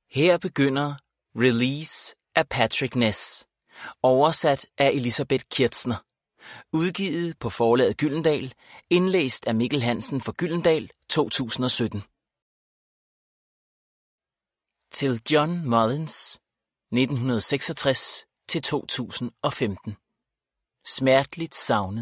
Her begynder Release af Patrick Ness, oversat af Elisabeth Kirtzner, udgivet på forlaget Gyldendal, indlæst af Mikkel Hansen for Gyldendal 2017. Til John Mullins, 1966-2015. Smerteligt savnet.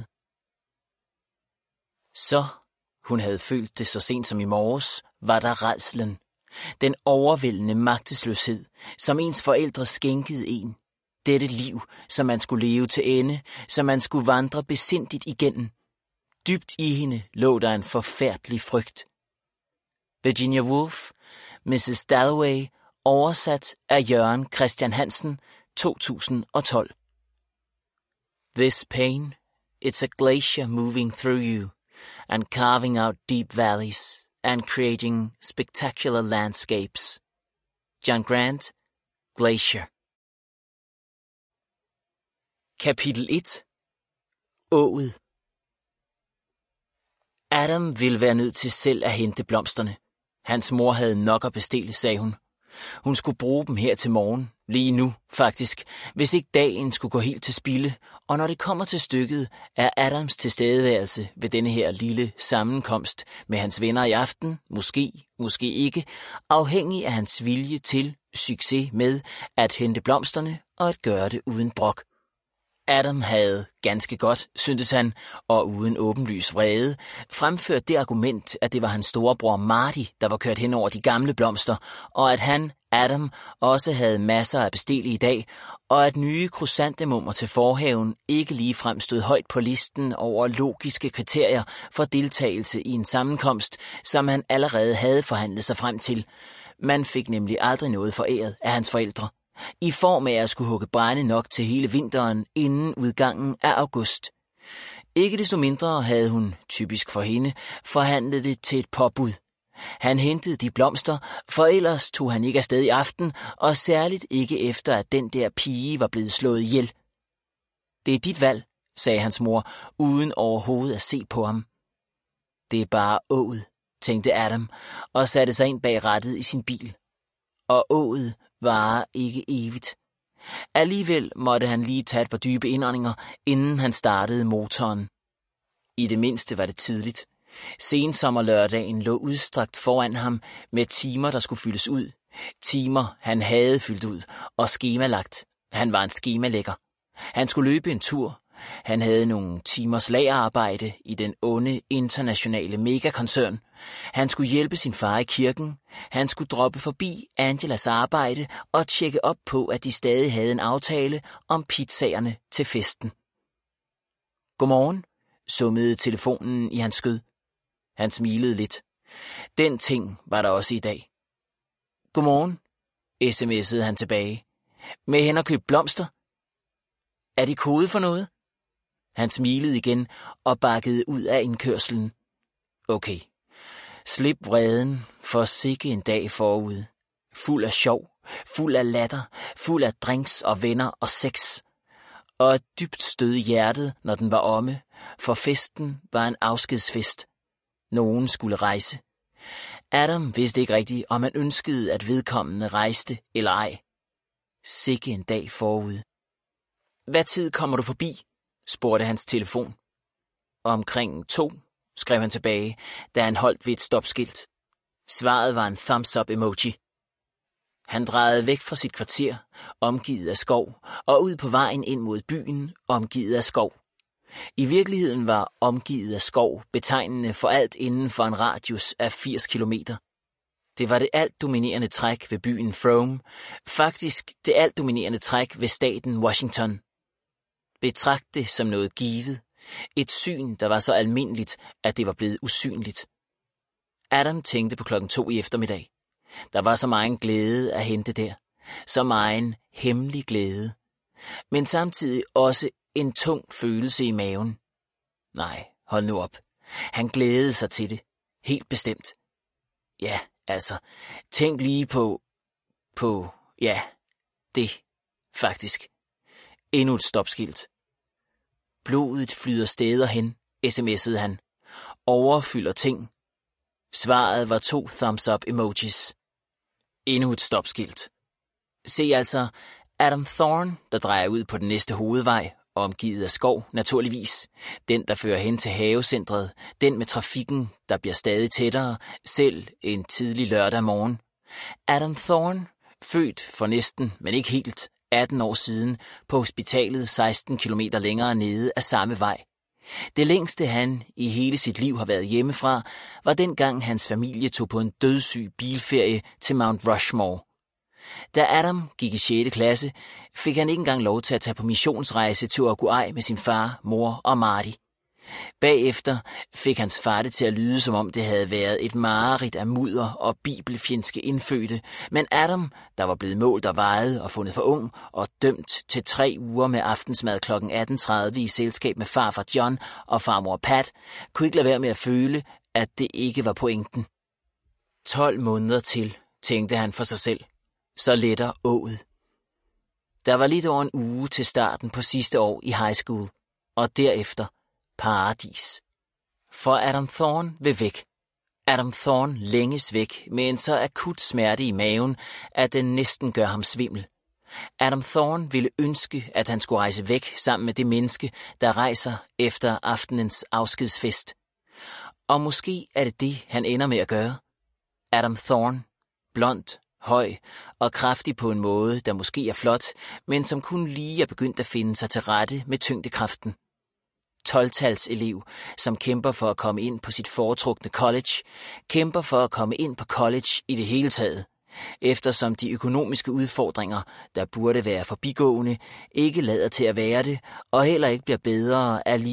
Så, hun havde følt det så sent som i morges, var der rædslen. Den overvældende magtesløshed, som ens forældre skænkede en. Dette liv, som man skulle leve til ende, som man skulle vandre besindigt igennem. Dybt i hende lå der en forfærdelig frygt. Virginia Woolf, Mrs. Dalloway, oversat af Jørgen Christian Hansen, 2012. This pain, it's a glacier moving through you, and carving out deep valleys, and creating spectacular landscapes. John Grant, Glacier. Kapitel 1. Ået. Adam ville være nødt til selv at hente blomsterne. Hans mor havde nok at bestille, sagde hun. Hun skulle bruge dem her til morgen, lige nu faktisk, hvis ikke dagen skulle gå helt til spilde, og når det kommer til stykket, er Adams tilstedeværelse ved denne her lille sammenkomst med hans venner i aften, måske ikke, afhængig af hans vilje til succes med at hente blomsterne og at gøre det uden brok. Adam havde ganske godt, syntes han, og uden åbenlys vrede, fremført det argument, at det var hans storebror Marty, der var kørt hen over de gamle blomster, og at han, Adam, også havde masser at bestille i dag, og at nye krysantemummer til forhaven ikke ligefrem stod højt på listen over logiske kriterier for deltagelse i en sammenkomst, som han allerede havde forhandlet sig frem til. Man fik nemlig aldrig noget foræret af hans forældre, i form af at skulle hugge brænde nok til hele vinteren inden udgangen af august. Ikke desto mindre havde hun, typisk for hende, forhandlet det til et påbud. Han hentede de blomster, for ellers tog han ikke afsted i aften, og særligt ikke efter, at den der pige var blevet slået ihjel. Det er dit valg, sagde hans mor, uden overhovedet at se på ham. Det er bare ået, tænkte Adam, og satte sig ind bag rattet i sin bil. Og ået varer ikke evigt. Alligevel måtte han lige tage et par dybe indåndinger, inden han startede motoren. I det mindste var det tidligt. Sensommerlørdagen lå udstrakt foran ham med timer, der skulle fyldes ud. Timer, han havde fyldt ud og skemalagt. Han var en skemalægger. Han skulle løbe en tur. Han havde nogle timers lagerarbejde i den onde internationale megakoncern. Han skulle hjælpe sin far i kirken. Han skulle droppe forbi Angelas arbejde og tjekke op på, at de stadig havde en aftale om pizzaerne til festen. Godmorgen, summede telefonen i hans skød. Han smilede lidt. Den ting var der også i dag. Godmorgen, sms'ede han tilbage. Med hen og købe blomster. Er de kode for noget? Han smilede igen og bakkede ud af indkørslen. Okay. Slip vreden, for sikke en dag forud. Fuld af sjov, fuld af latter, fuld af drinks og venner og sex. Og et dybt stød i hjertet, når den var omme, for festen var en afskedsfest. Nogen skulle rejse. Adam vidste ikke rigtigt, om han ønskede, at vedkommende rejste eller ej. Sikke en dag forud. Hvad tid kommer du forbi? Spurgte hans telefon. Omkring 2, skrev han tilbage, da han holdt ved et stopskilt. Svaret var en thumbs-up emoji. Han drejede væk fra sit kvarter, omgivet af skov, og ud på vejen ind mod byen, omgivet af skov. I virkeligheden var omgivet af skov betegnende for alt inden for en radius af 80 kilometer. Det var det alt dominerende træk ved byen Frome, faktisk det alt dominerende træk ved staten Washington. Betragt det som noget givet, et syn, der var så almindeligt, at det var blevet usynligt. Adam tænkte på 2:00 i eftermiddag. Der var så meget glæde at hente der, så meget hemmelig glæde, men samtidig også en tung følelse i maven. Nej, hold nu op. Han glædede sig til det, helt bestemt. Ja, altså, tænk lige på, ja, det, faktisk. Endnu et stopskilt. Blodet flyder steder hen, sms'ede han. Overfylder ting. Svaret var 2 thumbs-up emojis. Endnu et stopskilt. Se altså, Adam Thorne, der drejer ud på den næste hovedvej, omgivet af skov, naturligvis. Den, der fører hen til havecentret. Den med trafikken, der bliver stadig tættere, selv en tidlig lørdag morgen. Adam Thorne, født for næsten, men ikke helt, 18 år siden, på hospitalet 16 kilometer længere nede af samme vej. Det længste han i hele sit liv har været hjemmefra, var dengang hans familie tog på en dødssyg bilferie til Mount Rushmore. Da Adam gik i 6. klasse, fik han ikke engang lov til at tage på missionsrejse til Uruguay med sin far, mor og Marty. Bagefter fik hans far det til at lyde, som om det havde været et mareridt af mudder og bibelfjendske indfødte, men Adam, der var blevet målt og vejet og fundet for ung og dømt til 3 uger med aftensmad kl. 18.30 i selskab med farfar John og farmor Pat, kunne ikke lade være med at føle, at det ikke var pointen. 12 måneder til, tænkte han for sig selv. Så letter ået. Der var lidt over en uge til starten på sidste år i high school, og derefter paradis. For Adam Thorne vil væk. Adam Thorne længes væk med en så akut smerte i maven, at den næsten gør ham svimmel. Adam Thorne ville ønske, at han skulle rejse væk sammen med det menneske, der rejser efter aftenens afskedsfest. Og måske er det det, han ender med at gøre. Adam Thorne, blond, høj og kraftig på en måde, der måske er flot, men som kun lige er begyndt at finde sig til rette med tyngdekraften. 12-tals elev, som kæmper for at komme ind på sit foretrukne college, kæmper for at komme ind på college i det hele taget, eftersom de økonomiske udfordringer, der burde være forbigående, ikke lader til at være det, og heller ikke bliver bedre af